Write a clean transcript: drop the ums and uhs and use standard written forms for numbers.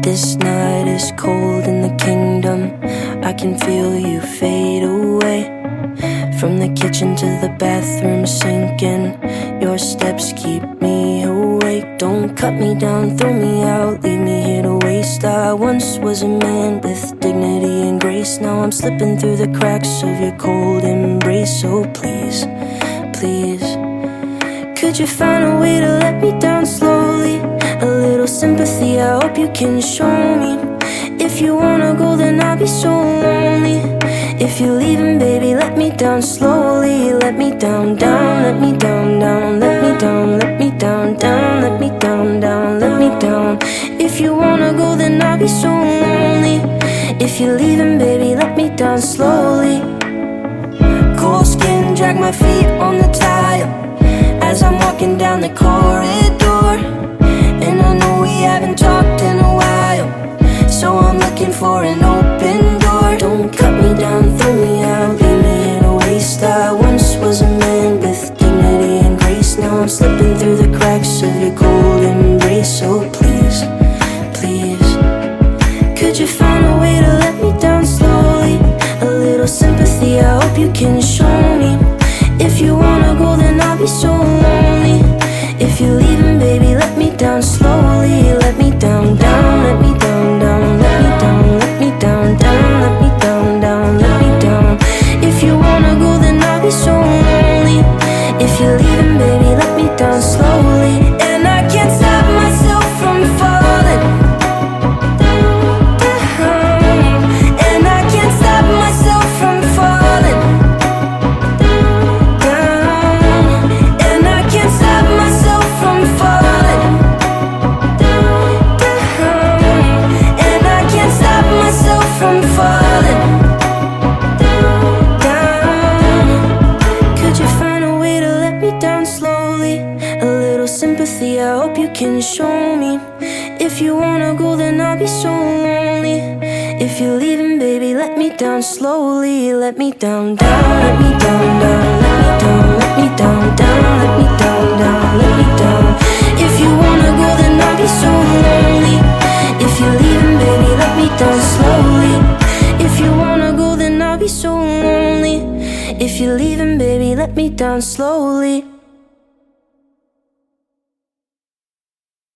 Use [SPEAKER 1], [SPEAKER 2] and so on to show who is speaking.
[SPEAKER 1] This night is cold in the kingdom. I can feel you fade away. From the kitchen to the bathroom sinking, your steps keep me awake. Don't cut me down, throw me out, leave me here to waste. I once was a man with dignity and grace. Now I'm slipping through the cracks of your cold embrace. So please, please, could you find a way to let me down slowly? A little sympathy, I hope you can show me. If you wanna go, then I'll be so lonely. If you're leaving, baby, let me down slowly. Let me down, down, let me down, down, let me down, let me down, down, let me down, down, let me down. If you wanna go, then I'll be so lonely. If you're leaving, baby, let me down slowly. Cold skin, drag my feet on the tile as I'm walking down the corridor. And I know we haven't talked in a while, so I'm looking for an open door. Don't cut me down, throw me out, leave me in a waste. I once was a man with dignity and grace. Now I'm slipping through the cracks of your cold embrace. So please, please, could you find a way to let me down slowly? A little sympathy, I hope you can show me. If you wanna go, then I'll be so lonely. If you're leaving, baby, let me down slowly. Let me down, down, let me down, down, let me down, let me down, down, let me down, down, let me down. If you wanna go, then I'll be so lonely. If you're leaving, baby, let me down slowly. And I can't stop myself from falling down. And I can't stop myself from falling down. And I can't stop myself from falling down. And I can't stop myself from falling down. Could you find a way to let me down slowly? A little sympathy, I hope you can show me. If you wanna go, then I'll be so lonely. If you're leaving, baby, let me down slowly. Let me down, down, let me down, down, let me down, let me down, down, let me down, down, let me down. If you wanna go, then I'll be so lonely. If you're leaving, baby, let me down slowly. If you wanna go, then I'll be so lonely. If you're leaving, baby, let me down slowly.